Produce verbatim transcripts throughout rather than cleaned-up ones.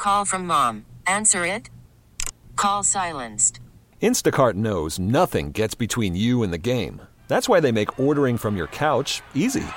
call from mom. Answer it. Call silenced. Instacart knows nothing gets between you and the game. That's why they make ordering from your couch easy.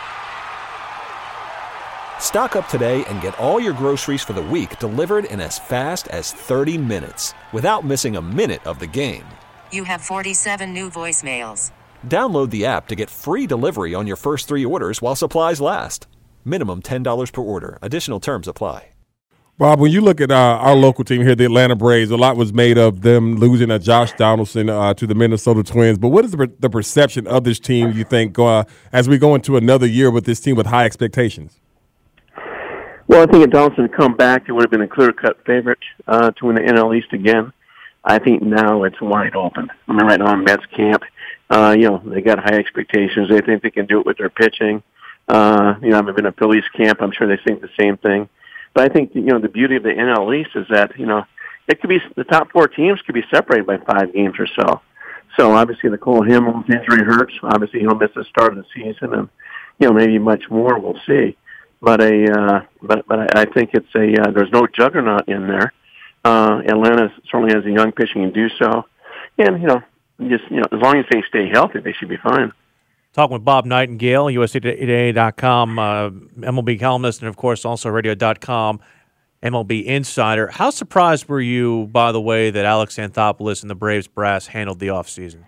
Stock up today and get all your groceries for the week delivered in as fast as thirty minutes without missing a minute of the game. You have forty-seven new voicemails. Download the app to get free delivery on your first three orders while supplies last. Minimum ten dollars per order. Additional terms apply. Bob, when you look at uh, our local team here, the Atlanta Braves, a lot was made of them losing a Josh Donaldson uh, to the Minnesota Twins. But what is the, per- the perception of this team, you think, uh, as we go into another year with this team with high expectations? Well, I think if Donaldson had come back, it would have been a clear-cut favorite uh, to win the N L East again. I think now it's wide open. I mean, right now in Mets camp, uh, you know, they got high expectations. They think they can do it with their pitching. Uh, you know, I've been at Phillies camp. I'm sure they think the same thing. But I think, you know, the beauty of the N L East is that, you know, it could be, the top four teams could be separated by five games or so. So obviously the Cole Hamels injury hurts. Obviously he'll miss the start of the season, and, you know, maybe much more. We'll see. But a, uh, but but I, I think it's a, uh, there's no juggernaut in there. Uh, Atlanta certainly has a young pitching and do so. And, you know, just, you know, as long as they stay healthy, they should be fine. Talking with Bob Nightingale, U S A Today dot com, uh, M L B columnist, and, of course, also radio dot com, M L B insider. How surprised were you, by the way, that Alex Anthopoulos and the Braves brass handled the offseason?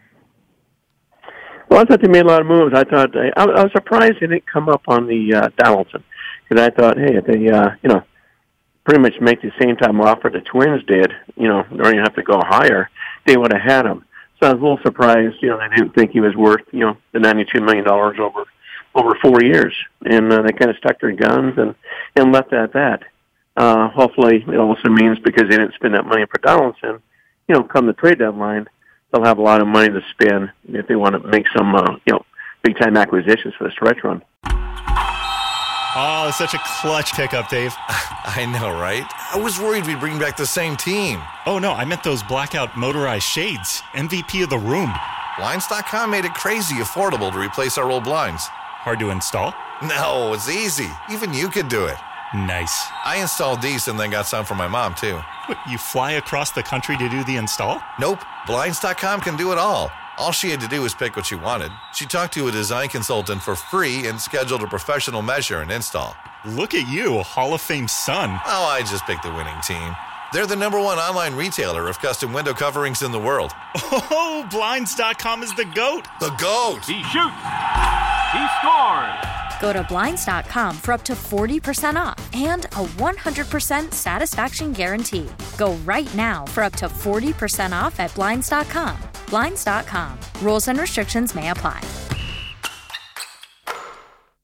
Well, I thought they made a lot of moves. I thought I, I was surprised they didn't come up on the uh, Donaldson, because I thought, hey, if they, uh, you know, pretty much make the same time offer the Twins did, you know, they don't even have to go higher, they would have had him. So I was a little surprised, you know, they didn't think he was worth, you know, the ninety-two million dollars over over four years. And uh, they kind of stuck their guns and, and left it at that. Uh, hopefully it also means because they didn't spend that money for Donaldson, you know, come the trade deadline, they'll have a lot of money to spend if they want to make some, uh, you know, big-time acquisitions for the stretch run. Oh, such a clutch pickup, Dave. I know, right? I was worried we'd bring back the same team. Oh, no, I meant those blackout motorized shades. M V P of the room. Blinds dot com made it crazy affordable to replace our old blinds. Hard to install? No, it's easy. Even you could do it. Nice. I installed these and then got some for my mom, too. What, you fly across the country to do the install? Nope. Blinds dot com can do it all. All she had to do was pick what she wanted. She talked to a design consultant for free and scheduled a professional measure and install. Look at you, a Hall of Fame son. Oh, I just picked the winning team. They're the number one online retailer of custom window coverings in the world. Oh, Blinds dot com is the GOAT. The GOAT. He shoots. He scores. Go to Blinds dot com for up to forty percent off and a one hundred percent satisfaction guarantee. Go right now for up to forty percent off at Blinds dot com. Blinds dot com. Rules and restrictions may apply.